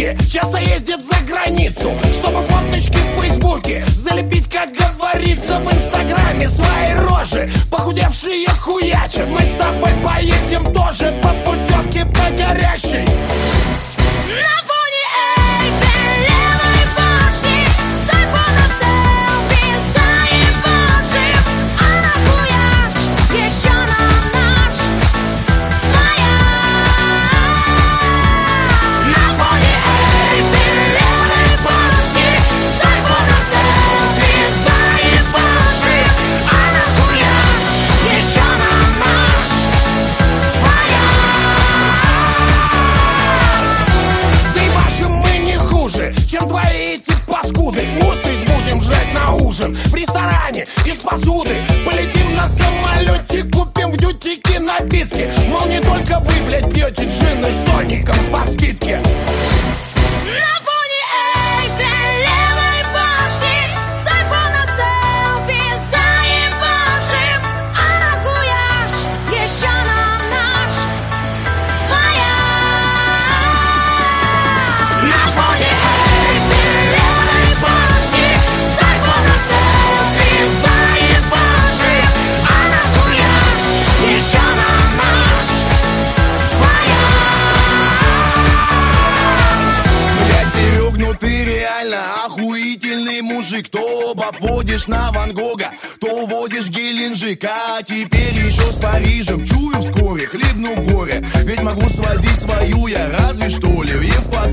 штуки, часто ездит за границу, чтобы фоточки в фейсбуке залепить, как говорится, в инстаграме свои рожи. Похудевшие хуячат, мы с тобой поедем тоже по путевке по горящей. Чем твои эти паскуды? Устриц будем жрать на ужин в ресторане из посуды. Полетим на самолете, купим в дьютике напитки. Мол, не только вы, блядь, пьете джин с тоником по скидке. Охуительный мужик, то обводишь на Ван Гога, то возишь Геленджик, а теперь еще с Парижем. Чую вскоре, хлебну горе, ведь могу свозить свою я разве что ли в